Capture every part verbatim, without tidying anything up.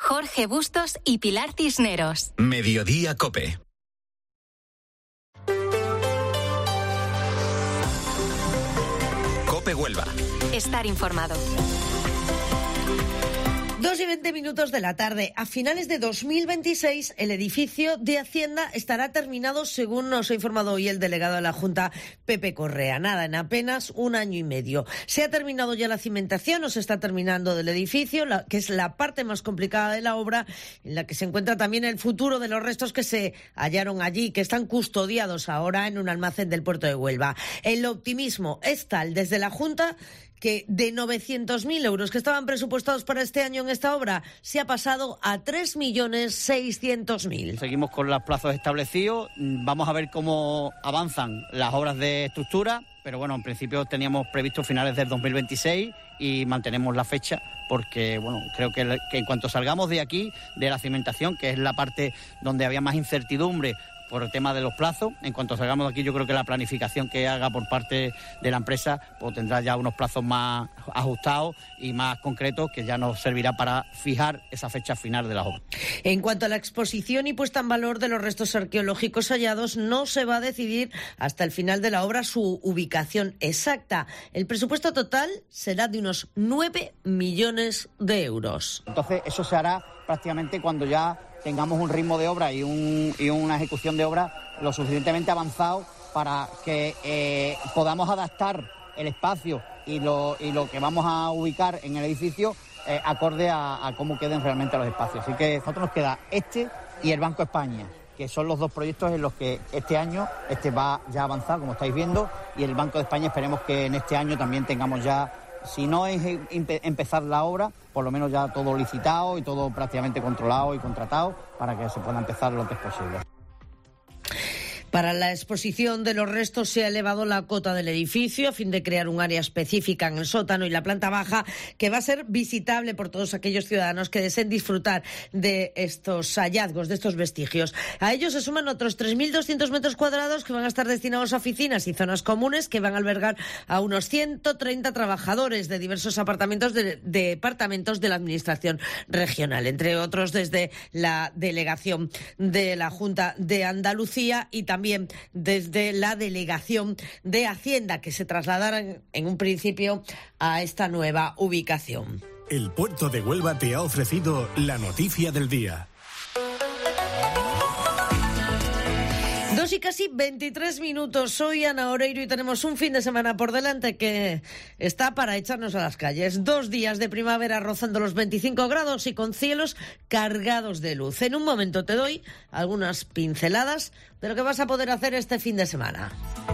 Jorge Bustos y Pilar Cisneros. Mediodía COPE. COPE Huelva. Estar informado. Dos y veinte minutos de la tarde. A finales de dos mil veintiséis, el edificio de Hacienda estará terminado, según nos ha informado hoy el delegado de la Junta, Pepe Correa. Nada, en apenas un año y medio. Se ha terminado ya la cimentación, o se está terminando del edificio, la, que es la parte más complicada de la obra, en la que se encuentra también el futuro de los restos que se hallaron allí, que están custodiados ahora en un almacén del puerto de Huelva. El optimismo es tal desde la Junta que de novecientos mil euros que estaban presupuestados para este año en esta obra, se ha pasado a tres millones seiscientos mil. Seguimos con los plazos establecidos, vamos a ver cómo avanzan las obras de estructura, pero bueno, en principio teníamos previsto finales del dos mil veintiséis y mantenemos la fecha porque, bueno, creo que, que en cuanto salgamos de aquí, de la cimentación, que es la parte donde había más incertidumbre por el tema de los plazos, en cuanto salgamos de aquí, yo creo que la planificación que haga por parte de la empresa pues tendrá ya unos plazos más ajustados y más concretos, que ya nos servirá para fijar esa fecha final de la obra. En cuanto a la exposición y puesta en valor de los restos arqueológicos hallados, no se va a decidir hasta el final de la obra su ubicación exacta. El presupuesto total será de unos nueve millones de euros. Entonces, eso se hará prácticamente cuando ya tengamos un ritmo de obra y, un, y una ejecución de obra lo suficientemente avanzado para que eh, podamos adaptar el espacio y lo, y lo que vamos a ubicar en el edificio eh, acorde a, a cómo queden realmente los espacios. Así que a nosotros nos queda este y el Banco España, que son los dos proyectos en los que este año este va ya a avanzar, como estáis viendo, y el Banco de España esperemos que en este año también tengamos ya, si no es empezar la obra, por lo menos ya todo licitado y todo prácticamente controlado y contratado para que se pueda empezar lo que es posible. Para la exposición de los restos se ha elevado la cota del edificio a fin de crear un área específica en el sótano y la planta baja que va a ser visitable por todos aquellos ciudadanos que deseen disfrutar de estos hallazgos, de estos vestigios. A ellos se suman otros tres mil doscientos metros cuadrados que van a estar destinados a oficinas y zonas comunes que van a albergar a unos ciento treinta trabajadores de diversos apartamentos de, de departamentos de la Administración regional, entre otros desde la delegación de la Junta de Andalucía y también También desde la delegación de Hacienda, que se trasladarán en un principio a esta nueva ubicación. El puerto de Huelva te ha ofrecido la noticia del día. Dos y casi veintitrés minutos. Soy Ana Oreiro y tenemos un fin de semana por delante que está para echarnos a las calles. Dos días de primavera rozando los veinticinco grados y con cielos cargados de luz. En un momento te doy algunas pinceladas de lo que vas a poder hacer este fin de semana.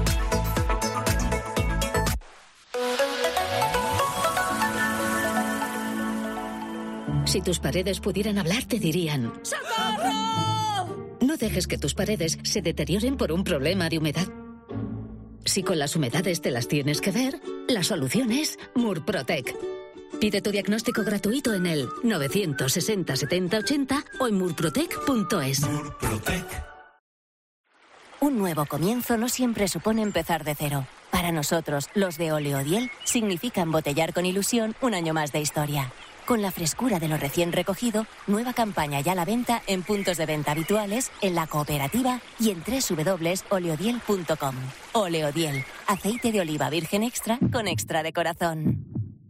Si tus paredes pudieran hablar, te dirían: ¡socorro! No dejes que tus paredes se deterioren por un problema de humedad. Si con las humedades te las tienes que ver, la solución es Murprotec. Pide tu diagnóstico gratuito en el novecientos sesenta setenta ochenta o en murprotec punto es. Murprotec. Un nuevo comienzo no siempre supone empezar de cero. Para nosotros, los de Oleodiel, significa embotellar con ilusión un año más de historia. Con la frescura de lo recién recogido, nueva campaña ya a la venta en puntos de venta habituales, en la cooperativa y en doble u doble u doble u punto oleodiel punto com. Oleodiel, aceite de oliva virgen extra con extra de corazón.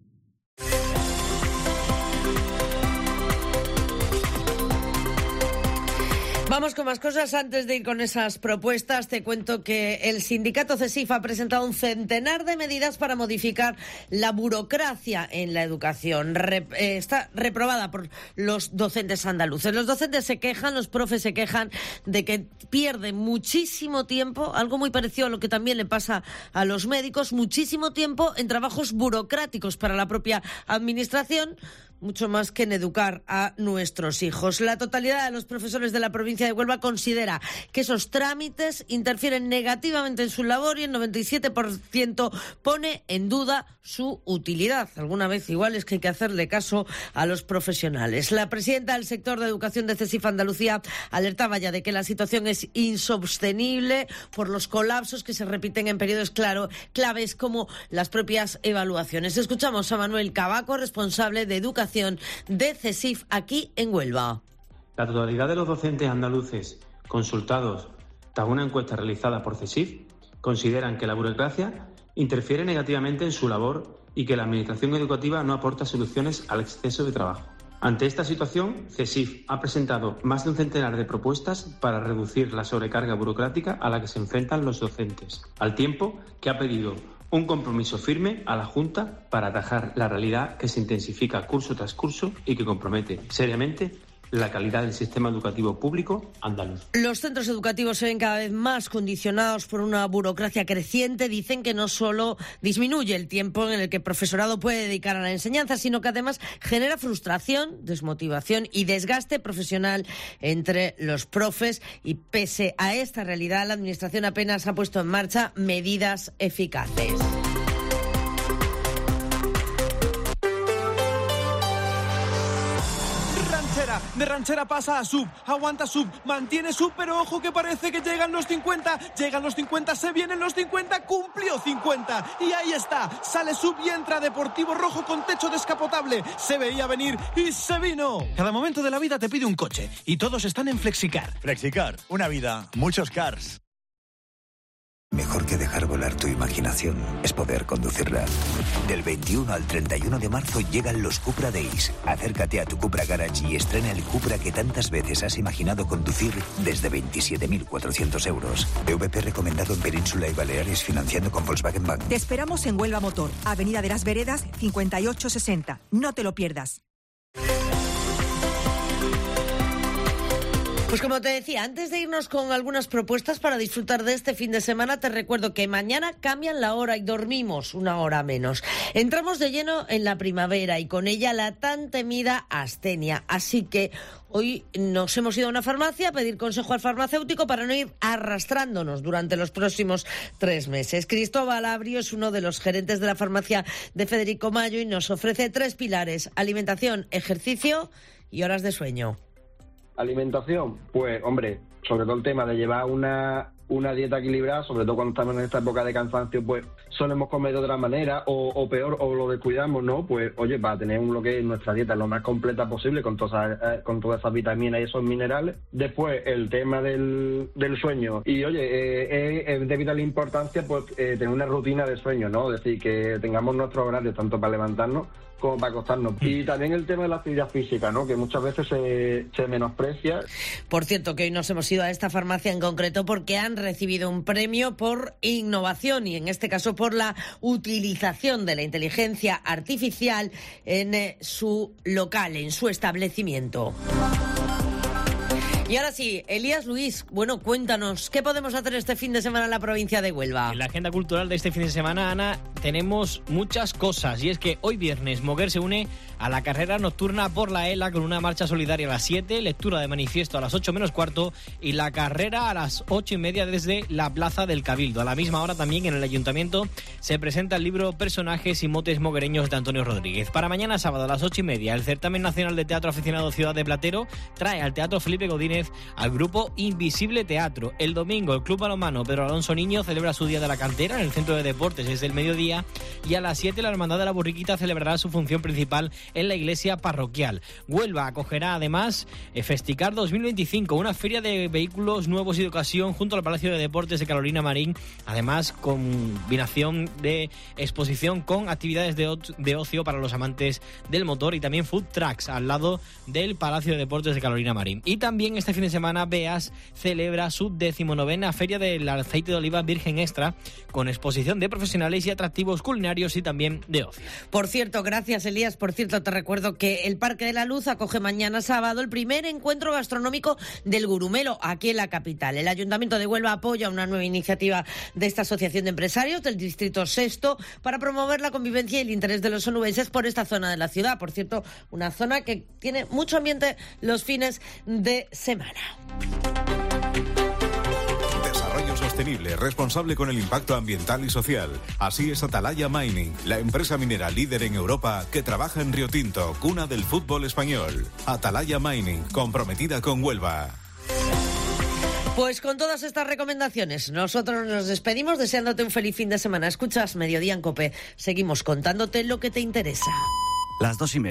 Vamos con más cosas. Antes de ir con esas propuestas, te cuento que el sindicato CESIF ha presentado un centenar de medidas para modificar la burocracia en la educación. Re, eh, está reprobada por los docentes andaluces. Los docentes se quejan, los profes se quejan de que pierden muchísimo tiempo, algo muy parecido a lo que también le pasa a los médicos, muchísimo tiempo en trabajos burocráticos para la propia administración, mucho más que en educar a nuestros hijos. La totalidad de los profesores de la provincia de Huelva considera que esos trámites interfieren negativamente en su labor y el noventa y siete por ciento pone en duda su utilidad. Alguna vez igual es que hay que hacerle caso a los profesionales. La presidenta del sector de educación de CESIF Andalucía alertaba ya de que la situación es insostenible por los colapsos que se repiten en periodos claro, claves como las propias evaluaciones. Escuchamos a Manuel Cabaco, responsable de educación información de CESIF aquí en Huelva. La totalidad de los docentes andaluces consultados tras una encuesta realizada por CESIF consideran que la burocracia interfiere negativamente en su labor y que la Administración educativa no aporta soluciones al exceso de trabajo. Ante esta situación, CESIF ha presentado más de un centenar de propuestas para reducir la sobrecarga burocrática a la que se enfrentan los docentes, al tiempo que ha pedido un compromiso firme a la Junta para atajar la realidad que se intensifica curso tras curso y que compromete seriamente la calidad del sistema educativo público andaluz. Los centros educativos se ven cada vez más condicionados por una burocracia creciente. Dicen que no solo disminuye el tiempo en el que el profesorado puede dedicar a la enseñanza, sino que además genera frustración, desmotivación y desgaste profesional entre los profes. Y pese a esta realidad, la Administración apenas ha puesto en marcha medidas eficaces. De ranchera pasa a sub, aguanta sub, mantiene sub, pero ojo que parece que llegan los cincuenta, llegan los cincuenta, se vienen los cincuenta, cumplió cincuenta, y ahí está, sale sub y entra Deportivo Rojo con techo descapotable, se veía venir y se vino. Cada momento de la vida te pide un coche, y todos están en Flexicar. Flexicar, una vida, muchos cars. Mejor que dejar volar tu imaginación es poder conducirla. Del veintiuno al treinta y uno de marzo llegan los Cupra Days. Acércate a tu Cupra Garage y estrena el Cupra que tantas veces has imaginado conducir desde veintisiete mil cuatrocientos euros. P V P recomendado en Península y Baleares, financiando con Volkswagen Bank. Te esperamos en Huelva Motor, Avenida de las Veredas, cincuenta y ocho sesenta. No te lo pierdas. Pues como te decía, antes de irnos con algunas propuestas para disfrutar de este fin de semana, te recuerdo que mañana cambian la hora y dormimos una hora menos. Entramos de lleno en la primavera y con ella la tan temida astenia. Así que hoy nos hemos ido a una farmacia a pedir consejo al farmacéutico para no ir arrastrándonos durante los próximos tres meses. Cristóbal Abrio es uno de los gerentes de la farmacia de Federico Mayo y nos ofrece tres pilares: alimentación, ejercicio y horas de sueño. Alimentación, pues hombre, sobre todo el tema de llevar una, una dieta equilibrada, sobre todo cuando estamos en esta época de cansancio, pues solemos comer de otra manera o, o peor, o lo descuidamos, ¿no? Pues oye, para tener un, lo que es nuestra dieta lo más completa posible con todas, con todas esas vitaminas y esos minerales. Después el tema del, del sueño y oye, eh, es de vital importancia pues eh, tener una rutina de sueño, ¿no? Es decir, que tengamos nuestros horarios tanto para levantarnos como para acostarnos. Y también el tema de la actividad física, ¿no? Que muchas veces se, se menosprecia. Por cierto, que hoy nos hemos ido a esta farmacia en concreto porque han recibido un premio por innovación y en este caso por la utilización de la inteligencia artificial en eh, su local, en su establecimiento. Y ahora sí, Elías Luis, bueno, cuéntanos, ¿qué podemos hacer este fin de semana en la provincia de Huelva? En la agenda cultural de este fin de semana, Ana, tenemos muchas cosas. Y es que hoy viernes Moguer se une a la carrera nocturna por la ELA con una marcha solidaria a las siete, lectura de manifiesto a las ocho menos cuarto y la carrera a las ocho y media desde la Plaza del Cabildo. A la misma hora también en el Ayuntamiento se presenta el libro Personajes y motes moguereños de Antonio Rodríguez. Para mañana sábado a las ocho y media, el Certamen Nacional de Teatro Aficionado Ciudad de Platero trae al Teatro Felipe Godínez al grupo Invisible Teatro. El domingo el Club Balonmano Pedro Alonso Niño celebra su Día de la Cantera en el Centro de Deportes desde el mediodía y a las siete la Hermandad de la Borriquita celebrará su función principal en la iglesia parroquial. Huelva acogerá además Festicar dos mil veinticinco, una feria de vehículos nuevos y de ocasión junto al Palacio de Deportes de Carolina Marín, además combinación de exposición con actividades de, o- de ocio para los amantes del motor y también food trucks al lado del Palacio de Deportes de Carolina Marín. Y también este fin de semana Beas celebra su decimonovena Feria del Aceite de Oliva Virgen Extra con exposición de profesionales y atractivos culinarios y también de ocio. Por cierto, gracias Elías, por cierto te recuerdo que el Parque de la Luz acoge mañana sábado el primer encuentro gastronómico del Gurumelo aquí en la capital. El Ayuntamiento de Huelva apoya una nueva iniciativa de esta Asociación de Empresarios del Distrito Sexto para promover la convivencia y el interés de los onubenses por esta zona de la ciudad. Por cierto, una zona que tiene mucho ambiente los fines de semana. Desarrollo sostenible, responsable con el impacto ambiental y social. Así es Atalaya Mining, la empresa minera líder en Europa que trabaja en Río Tinto, cuna del fútbol español. Atalaya Mining, comprometida con Huelva. Pues con todas estas recomendaciones, nosotros nos despedimos deseándote un feliz fin de semana. Escuchas Mediodía en COPE. Seguimos contándote lo que te interesa. Las dos y media.